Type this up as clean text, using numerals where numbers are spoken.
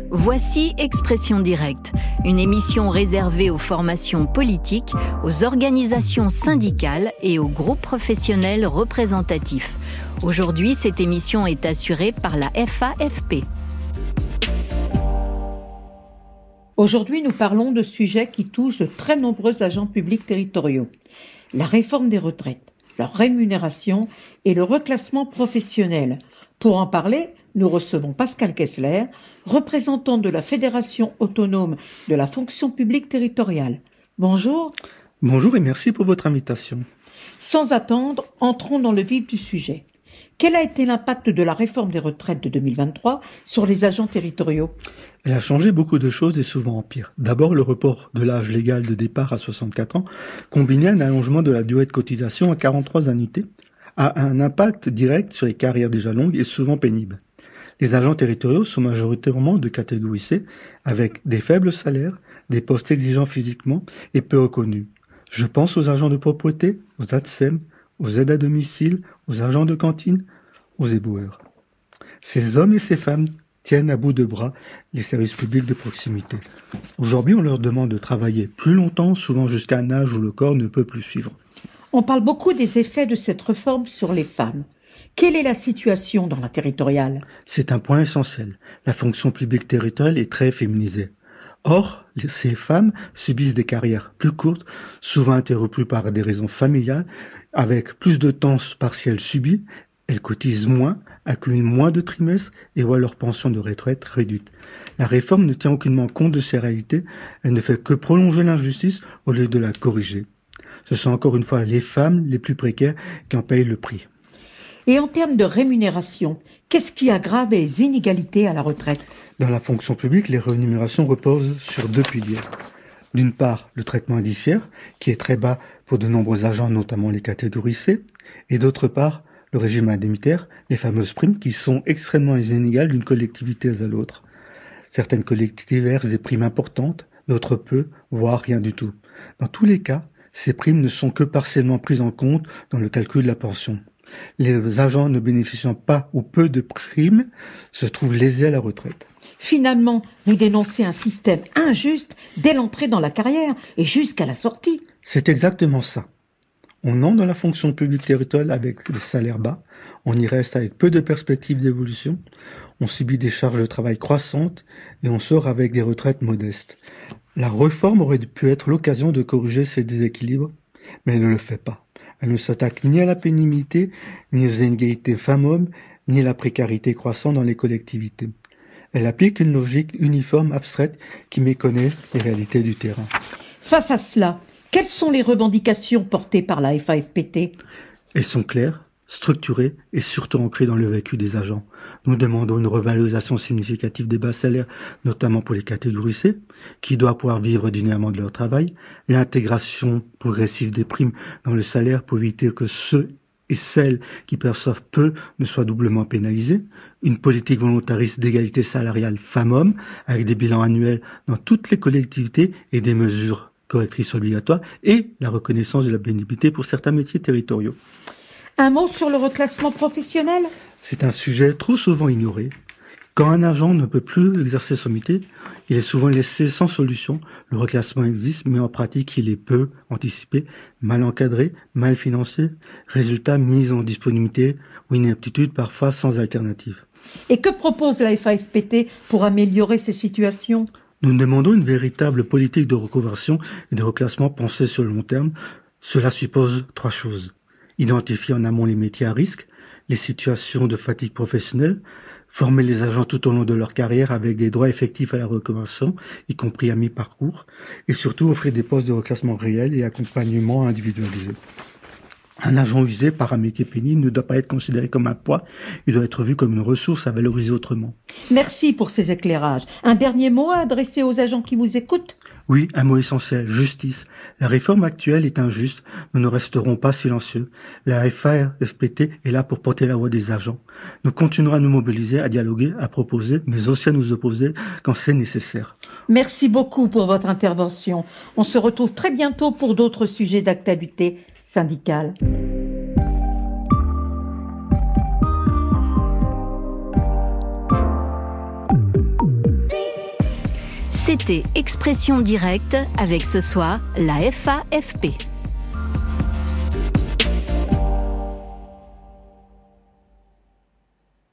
Voici Expression directe, une émission réservée aux formations politiques, aux organisations syndicales et aux groupes professionnels représentatifs. Aujourd'hui, cette émission est assurée par la FAFP. Aujourd'hui, nous parlons de sujets qui touchent de très nombreux agents publics territoriaux. La réforme des retraites, leur rémunération et le reclassement professionnel. Pour en parler, nous recevons Pascal Kessler, représentant de la Fédération autonome de la fonction publique territoriale. Bonjour. Bonjour et merci pour votre invitation. Sans attendre, entrons dans le vif du sujet. Quel a été l'impact de la réforme des retraites de 2023 sur les agents territoriaux ? Elle a changé beaucoup de choses et souvent en pire. D'abord, le report de l'âge légal de départ à 64 ans, combiné à un allongement de la durée de cotisation à 43 annuités, a un impact direct sur les carrières déjà longues et souvent pénibles. Les agents territoriaux sont majoritairement de catégorie C, avec des faibles salaires, des postes exigeants physiquement et peu reconnus. Je pense aux agents de propreté, aux ATSEM, aux aides à domicile, aux agents de cantine, aux éboueurs. Ces hommes et ces femmes tiennent à bout de bras les services publics de proximité. Aujourd'hui, on leur demande de travailler plus longtemps, souvent jusqu'à un âge où le corps ne peut plus suivre. On parle beaucoup des effets de cette réforme sur les femmes. Quelle est la situation dans la territoriale ? C'est un point essentiel. La fonction publique territoriale est très féminisée. Or, ces femmes subissent des carrières plus courtes, souvent interrompues par des raisons familiales, avec plus de temps partiel subi. Elles cotisent moins, accumulent moins de trimestres et voient leur pension de retraite réduite. La réforme ne tient aucunement compte de ces réalités. Elle ne fait que prolonger l'injustice au lieu de la corriger. Ce sont encore une fois les femmes les plus précaires qui en payent le prix. Et en termes de rémunération, qu'est-ce qui aggrave les inégalités à la retraite ? Dans la fonction publique, les rémunérations reposent sur deux piliers. D'une part, le traitement indiciaire, qui est très bas pour de nombreux agents, notamment les catégories C, et d'autre part, le régime indemnitaire, les fameuses primes, qui sont extrêmement inégales d'une collectivité à l'autre. Certaines collectivités versent des primes importantes, d'autres peu, voire rien du tout. Dans tous les cas, ces primes ne sont que partiellement prises en compte dans le calcul de la pension. Les agents ne bénéficiant pas ou peu de primes se trouvent lésés à la retraite. Finalement, vous dénoncez un système injuste dès l'entrée dans la carrière et jusqu'à la sortie. C'est exactement ça. On entre dans la fonction publique territoriale avec des salaires bas, on y reste avec peu de perspectives d'évolution, on subit des charges de travail croissantes et on sort avec des retraites modestes. La réforme aurait pu être l'occasion de corriger ces déséquilibres, mais elle ne le fait pas. Elle ne s'attaque ni à la pénibilité, ni aux inégalités femmes-hommes, ni à la précarité croissante dans les collectivités. Elle applique une logique uniforme, abstraite, qui méconnaît les réalités du terrain. Face à cela, quelles sont les revendications portées par la FAFPT ? Elles sont claires, structurées et surtout ancrées dans le vécu des agents. Nous demandons une revalorisation significative des bas salaires, notamment pour les catégories C, qui doivent pouvoir vivre dignement de leur travail, l'intégration progressive des primes dans le salaire pour éviter que ceux et celles qui perçoivent peu ne soient doublement pénalisés, une politique volontariste d'égalité salariale femmes-hommes, avec des bilans annuels dans toutes les collectivités et des mesures correctrices obligatoires, et la reconnaissance de la pénibilité pour certains métiers territoriaux. Un mot sur le reclassement professionnel ? C'est un sujet trop souvent ignoré. Quand un agent ne peut plus exercer son métier, il est souvent laissé sans solution. Le reclassement existe, mais en pratique, il est peu anticipé, mal encadré, mal financé. Résultat, mise en disponibilité ou inaptitude, parfois sans alternative. Et que propose la FAFPT pour améliorer ces situations ? Nous demandons une véritable politique de reconversion et de reclassement pensée sur le long terme. Cela suppose 3 choses. Identifier en amont les métiers à risque, les situations de fatigue professionnelle, former les agents tout au long de leur carrière avec des droits effectifs à la reconversion, y compris à mi-parcours, et surtout offrir des postes de reclassement réels et accompagnement individualisé. Un agent usé par un métier pénible ne doit pas être considéré comme un poids, il doit être vu comme une ressource à valoriser autrement. Merci pour ces éclairages. Un dernier mot à adresser aux agents qui vous écoutent ? Oui, un mot essentiel, justice. La réforme actuelle est injuste, nous ne resterons pas silencieux. La FAFPT est là pour porter la voix des agents. Nous continuerons à nous mobiliser, à dialoguer, à proposer, mais aussi à nous opposer quand c'est nécessaire. Merci beaucoup pour votre intervention. On se retrouve très bientôt pour d'autres sujets d'actualité syndicale. C'était Expression directe avec ce soir la FAFP.